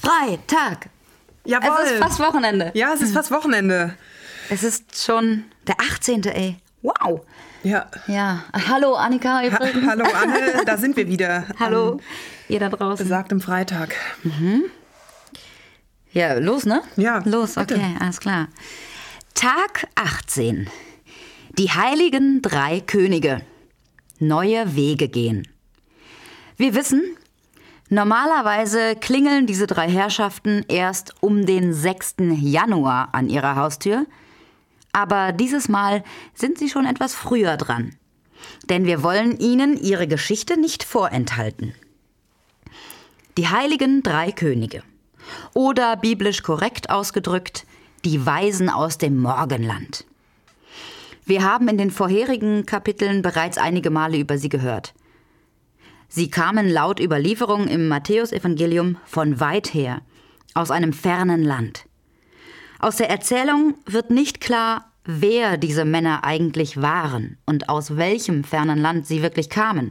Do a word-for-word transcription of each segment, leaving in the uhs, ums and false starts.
Freitag. Jawohl. Es ist fast Wochenende. Ja, es ist fast Wochenende. Es ist schon der achtzehnte, ey. Wow. Ja. Ja. Hallo Annika übrigens. Ha- hallo Anne, da sind wir wieder. Hallo, am ihr da draußen. besagtem Freitag. Mhm. Ja, los, ne? Ja, Los, bitte. okay, alles klar. Tag achtzehn. Die heiligen drei Könige. Neue Wege gehen. Wir wissen, normalerweise klingeln diese drei Herrschaften erst um den sechsten Januar an ihrer Haustür. Aber dieses Mal sind sie schon etwas früher dran. Denn wir wollen ihnen ihre Geschichte nicht vorenthalten. Die heiligen drei Könige. Oder biblisch korrekt ausgedrückt, die Weisen aus dem Morgenland. Wir haben in den vorherigen Kapiteln bereits einige Male über sie gehört. Sie kamen laut Überlieferung im Matthäusevangelium von weit her, aus einem fernen Land. Aus der Erzählung wird nicht klar, wer diese Männer eigentlich waren und aus welchem fernen Land sie wirklich kamen.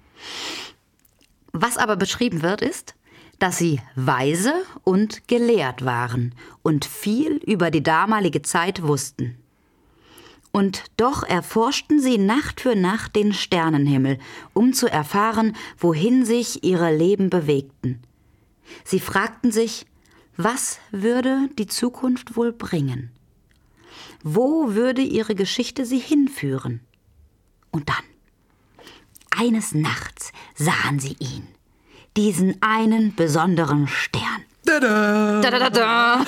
Was aber beschrieben wird, ist, dass sie weise und gelehrt waren und viel über die damalige Zeit wussten. Und doch erforschten sie Nacht für Nacht den Sternenhimmel, um zu erfahren, wohin sich ihre Leben bewegten. Sie fragten sich, was würde die Zukunft wohl bringen? Wo würde ihre Geschichte sie hinführen? Und dann, eines Nachts sahen sie ihn, diesen einen besonderen Stern. Tada! Da, da, da, da.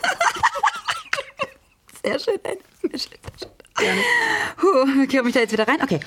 Sehr schön, sehr schön, sehr schön. Puh, ich komme mich da jetzt wieder rein. Okay.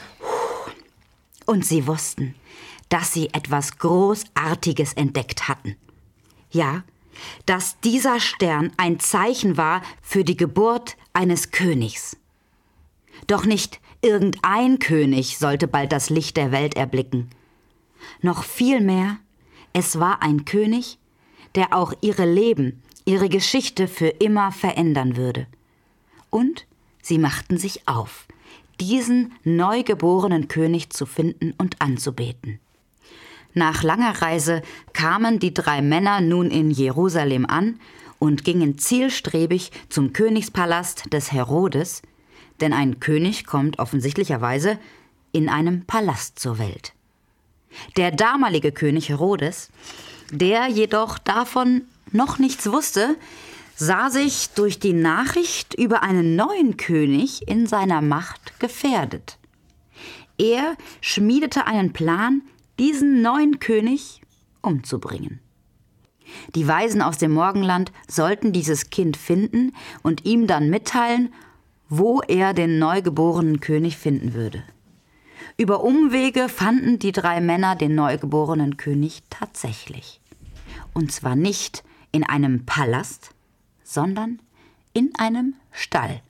Und sie wussten, dass sie etwas Großartiges entdeckt hatten. Ja, dass dieser Stern ein Zeichen war für die Geburt eines Königs. Doch nicht irgendein König sollte bald das Licht der Welt erblicken. Noch viel mehr, es war ein König, der auch ihre Leben, ihre Geschichte für immer verändern würde. Und sie machten sich auf, diesen neugeborenen König zu finden und anzubeten. Nach langer Reise kamen die drei Männer nun in Jerusalem an und gingen zielstrebig zum Königspalast des Herodes, denn ein König kommt offensichtlicherweise in einem Palast zur Welt. Der damalige König Herodes, der jedoch davon noch nichts wusste, sah sich durch die Nachricht über einen neuen König in seiner Macht gefährdet. Er schmiedete einen Plan, diesen neuen König umzubringen. Die Weisen aus dem Morgenland sollten dieses Kind finden und ihm dann mitteilen, wo er den neugeborenen König finden würde. Über Umwege fanden die drei Männer den neugeborenen König tatsächlich. Und zwar nicht in einem Palast, sondern in einem Stall.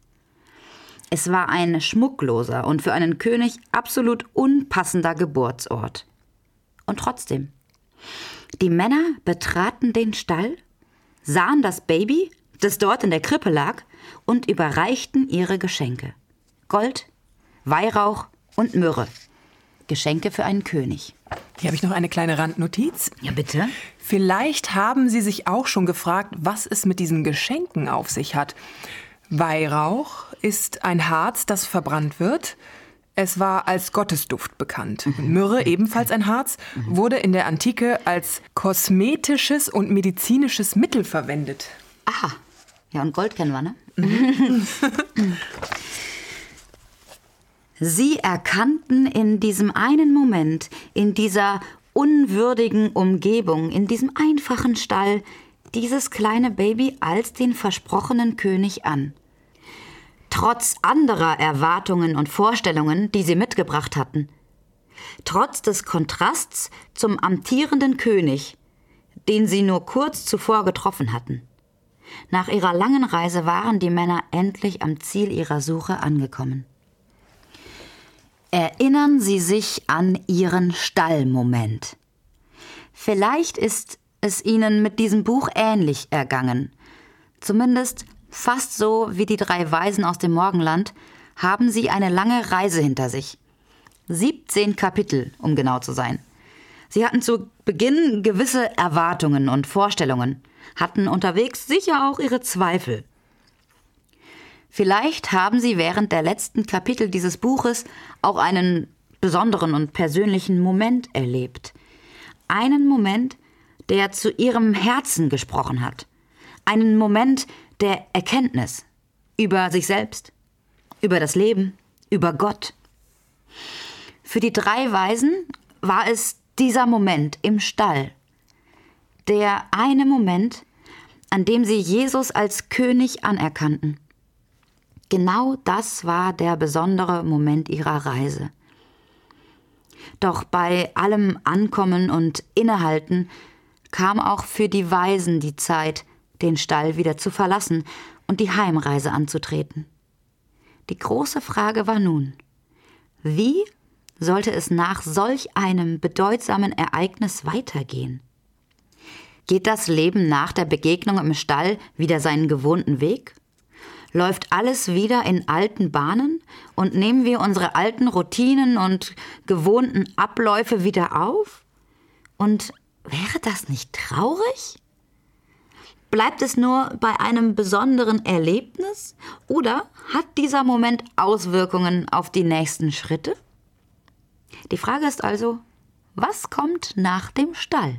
Es war ein schmuckloser und für einen König absolut unpassender Geburtsort. Und trotzdem, die Männer betraten den Stall, sahen das Baby, das dort in der Krippe lag, und überreichten ihre Geschenke. Gold, Weihrauch und Myrrhe. Geschenke für einen König. Hier habe ich noch eine kleine Randnotiz. Ja, bitte? Vielleicht haben Sie sich auch schon gefragt, was es mit diesen Geschenken auf sich hat. Weihrauch ist ein Harz, das verbrannt wird. Es war als Gottesduft bekannt. Mhm. Myrrhe, ebenfalls ein Harz, mhm. wurde in der Antike als kosmetisches und medizinisches Mittel verwendet. Aha. Ja, und Gold kennen wir, ne? Mhm. Sie erkannten in diesem einen Moment, in dieser unwürdigen Umgebung, in diesem einfachen Stall, dieses kleine Baby als den versprochenen König an. Trotz anderer Erwartungen und Vorstellungen, die sie mitgebracht hatten. Trotz des Kontrasts zum amtierenden König, den sie nur kurz zuvor getroffen hatten. Nach ihrer langen Reise waren die Männer endlich am Ziel ihrer Suche angekommen. Erinnern Sie sich an Ihren Stallmoment. Vielleicht ist es Ihnen mit diesem Buch ähnlich ergangen. Zumindest fast so wie die drei Weisen aus dem Morgenland haben Sie eine lange Reise hinter sich. siebzehn Kapitel, um genau zu sein. Sie hatten zu Beginn gewisse Erwartungen und Vorstellungen, hatten unterwegs sicher auch ihre Zweifel. Vielleicht haben Sie während der letzten Kapitel dieses Buches auch einen besonderen und persönlichen Moment erlebt. Einen Moment, der zu Ihrem Herzen gesprochen hat. Einen Moment der Erkenntnis über sich selbst, über das Leben, über Gott. Für die drei Weisen war es dieser Moment im Stall. Der eine Moment, an dem sie Jesus als König anerkannten. Genau das war der besondere Moment ihrer Reise. Doch bei allem Ankommen und Innehalten kam auch für die Weisen die Zeit, den Stall wieder zu verlassen und die Heimreise anzutreten. Die große Frage war nun: Wie sollte es nach solch einem bedeutsamen Ereignis weitergehen? Geht das Leben nach der Begegnung im Stall wieder seinen gewohnten Weg? Läuft alles wieder in alten Bahnen und nehmen wir unsere alten Routinen und gewohnten Abläufe wieder auf? Und wäre das nicht traurig? Bleibt es nur bei einem besonderen Erlebnis oder hat dieser Moment Auswirkungen auf die nächsten Schritte? Die Frage ist also, was kommt nach dem Stall?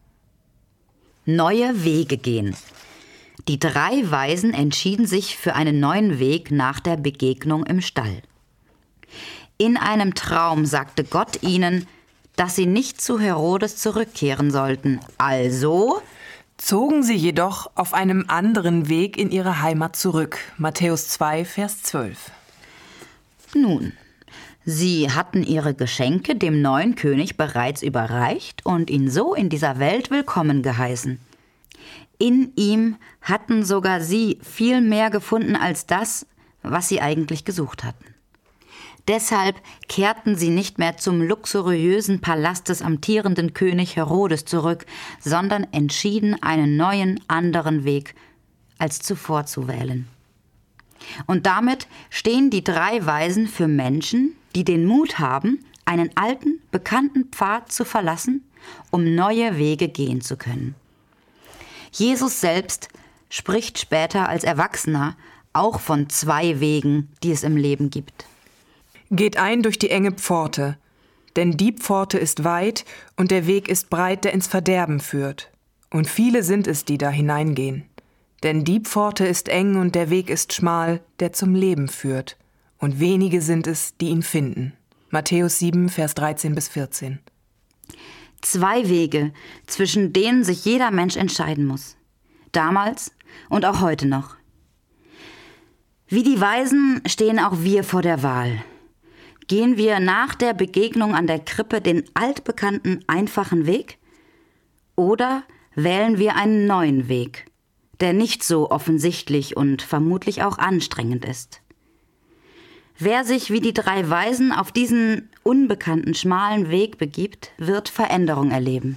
Neue Wege gehen. Die drei Weisen entschieden sich für einen neuen Weg nach der Begegnung im Stall. In einem Traum sagte Gott ihnen, dass sie nicht zu Herodes zurückkehren sollten. Also zogen sie jedoch auf einem anderen Weg in ihre Heimat zurück. Matthäus zwei, Vers zwölf. Nun, sie hatten ihre Geschenke dem neuen König bereits überreicht und ihn so in dieser Welt willkommen geheißen. In ihm hatten sogar sie viel mehr gefunden als das, was sie eigentlich gesucht hatten. Deshalb kehrten sie nicht mehr zum luxuriösen Palast des amtierenden König Herodes zurück, sondern entschieden, einen neuen, anderen Weg als zuvor zu wählen. Und damit stehen die drei Weisen für Menschen, die den Mut haben, einen alten, bekannten Pfad zu verlassen, um neue Wege gehen zu können. Jesus selbst spricht später als Erwachsener auch von zwei Wegen, die es im Leben gibt. Geht ein durch die enge Pforte, denn die Pforte ist weit und der Weg ist breit, der ins Verderben führt. Und viele sind es, die da hineingehen. Denn die Pforte ist eng und der Weg ist schmal, der zum Leben führt. Und wenige sind es, die ihn finden. Matthäus sieben, Vers dreizehn bis vierzehn. Zwei Wege, zwischen denen sich jeder Mensch entscheiden muss. Damals und auch heute noch. Wie die Weisen stehen auch wir vor der Wahl. Gehen wir nach der Begegnung an der Krippe den altbekannten, einfachen Weg? Oder wählen wir einen neuen Weg, der nicht so offensichtlich und vermutlich auch anstrengend ist? Wer sich wie die drei Weisen auf diesen unbekannten, schmalen Weg begibt, wird Veränderung erleben.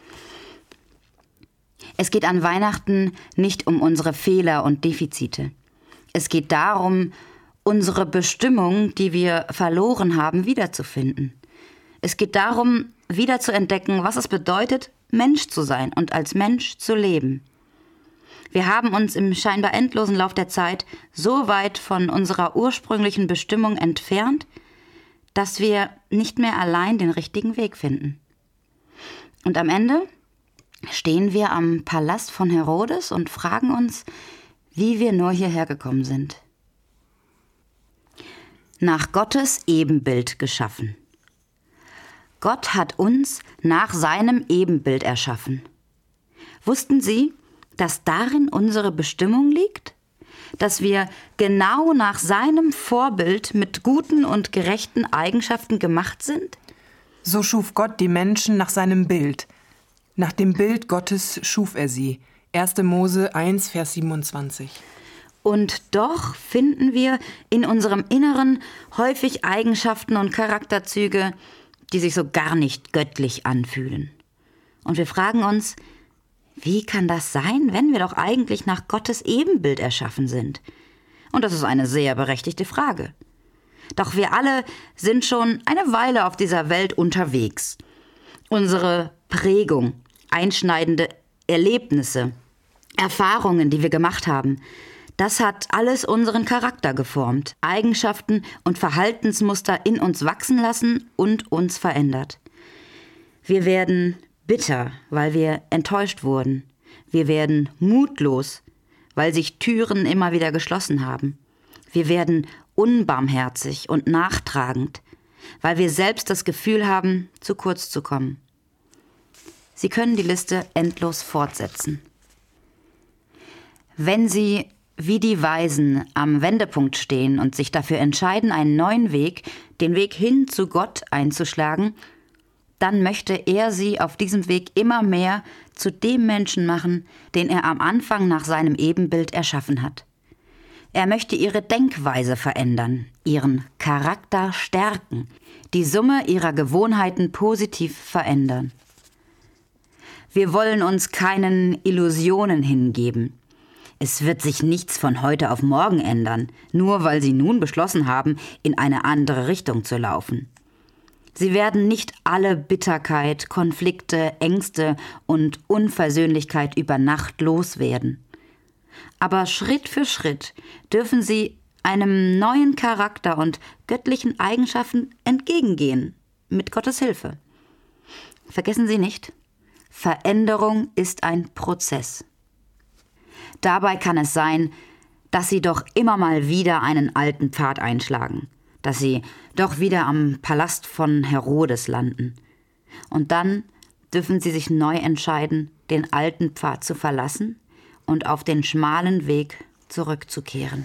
Es geht an Weihnachten nicht um unsere Fehler und Defizite. Es geht darum, unsere Bestimmung, die wir verloren haben, wiederzufinden. Es geht darum, wiederzuentdecken, was es bedeutet, Mensch zu sein und als Mensch zu leben. Wir haben uns im scheinbar endlosen Lauf der Zeit so weit von unserer ursprünglichen Bestimmung entfernt, dass wir nicht mehr allein den richtigen Weg finden. Und am Ende stehen wir am Palast von Herodes und fragen uns, wie wir nur hierher gekommen sind. Nach Gottes Ebenbild geschaffen. Gott hat uns nach seinem Ebenbild erschaffen. Wussten Sie, dass darin unsere Bestimmung liegt? Dass wir genau nach seinem Vorbild mit guten und gerechten Eigenschaften gemacht sind? So schuf Gott die Menschen nach seinem Bild. Nach dem Bild Gottes schuf er sie. erster Mose eins, Vers siebenundzwanzig. Und doch finden wir in unserem Inneren häufig Eigenschaften und Charakterzüge, die sich so gar nicht göttlich anfühlen. Und wir fragen uns, wie kann das sein, wenn wir doch eigentlich nach Gottes Ebenbild erschaffen sind? Und das ist eine sehr berechtigte Frage. Doch wir alle sind schon eine Weile auf dieser Welt unterwegs. unsere Prägung, einschneidende Erlebnisse, Erfahrungen, die wir gemacht haben, das hat alles unseren Charakter geformt, Eigenschaften und Verhaltensmuster in uns wachsen lassen und uns verändert. Wir werden bitter, weil wir enttäuscht wurden. Wir werden mutlos, weil sich Türen immer wieder geschlossen haben. Wir werden unbarmherzig und nachtragend, weil wir selbst das Gefühl haben, zu kurz zu kommen. Sie können die Liste endlos fortsetzen. Wenn Sie wie die Weisen am Wendepunkt stehen und sich dafür entscheiden, einen neuen Weg, den Weg hin zu Gott einzuschlagen, dann möchte er Sie auf diesem Weg immer mehr zu dem Menschen machen, den er am Anfang nach seinem Ebenbild erschaffen hat. Er möchte Ihre Denkweise verändern, Ihren Charakter stärken, die Summe Ihrer Gewohnheiten positiv verändern. Wir wollen uns keinen Illusionen hingeben. Es wird sich nichts von heute auf morgen ändern, nur weil Sie nun beschlossen haben, in eine andere Richtung zu laufen. Sie werden nicht alle Bitterkeit, Konflikte, Ängste und Unversöhnlichkeit über Nacht loswerden. Aber Schritt für Schritt dürfen Sie einem neuen Charakter und göttlichen Eigenschaften entgegengehen, mit Gottes Hilfe. Vergessen Sie nicht, Veränderung ist ein Prozess. Dabei kann es sein, dass Sie doch immer mal wieder einen alten Pfad einschlagen, dass Sie doch wieder am Palast von Herodes landen. Und dann dürfen Sie sich neu entscheiden, den alten Pfad zu verlassen und auf den schmalen Weg zurückzukehren.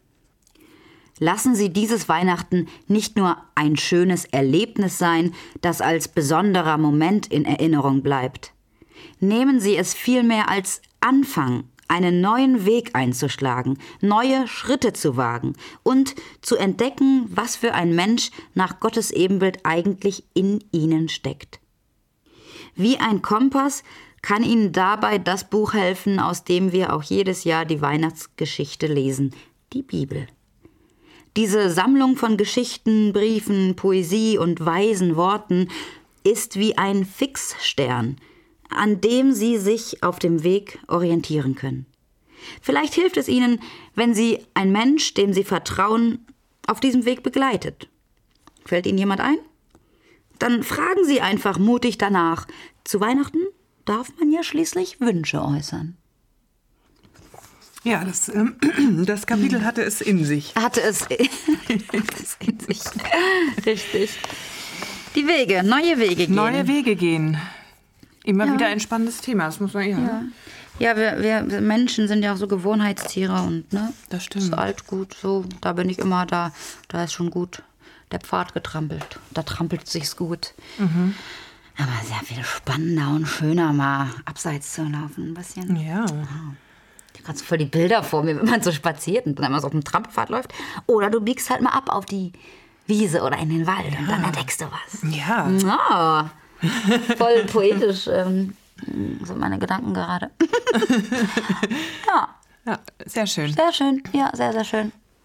Lassen Sie dieses Weihnachten nicht nur ein schönes Erlebnis sein, das als besonderer Moment in Erinnerung bleibt. Nehmen Sie es vielmehr als Anfang, einen neuen Weg einzuschlagen, neue Schritte zu wagen und zu entdecken, was für ein Mensch nach Gottes Ebenbild eigentlich in Ihnen steckt. Wie ein Kompass kann Ihnen dabei das Buch helfen, aus dem wir auch jedes Jahr die Weihnachtsgeschichte lesen, die Bibel. Diese Sammlung von Geschichten, Briefen, Poesie und weisen Worten ist wie ein Fixstern, an dem Sie sich auf dem Weg orientieren können. Vielleicht hilft es Ihnen, wenn Sie ein Mensch, dem Sie vertrauen, auf diesem Weg begleitet. Fällt Ihnen jemand ein? Dann fragen Sie einfach mutig danach. Zu Weihnachten darf man ja schließlich Wünsche äußern. Ja, das, ähm, das Kapitel hatte es in sich. Hatte es in sich. Richtig. Die Wege, neue Wege gehen. Neue Wege gehen. Immer Ja. wieder ein spannendes Thema, das muss man ja. Ja, ja wir, wir wir Menschen sind ja auch so Gewohnheitstiere und ne, Das stimmt. ist alt gut, so, da bin ich immer, da, da ist schon gut der Pfad getrampelt, da trampelt sich's gut. Mhm. Aber sehr viel spannender und schöner mal abseits zu laufen, ein bisschen. Ja. Ich habe gerade so voll die Bilder vor mir, wenn man so spaziert und dann einmal so auf dem Trampelpfad läuft. Oder du biegst halt mal ab auf die Wiese oder in den Wald und dann entdeckst du was. Ja. Ja. Voll poetisch ähm, sind meine Gedanken gerade. Ja. Ja, sehr schön. Sehr schön. Ja, sehr, sehr schön.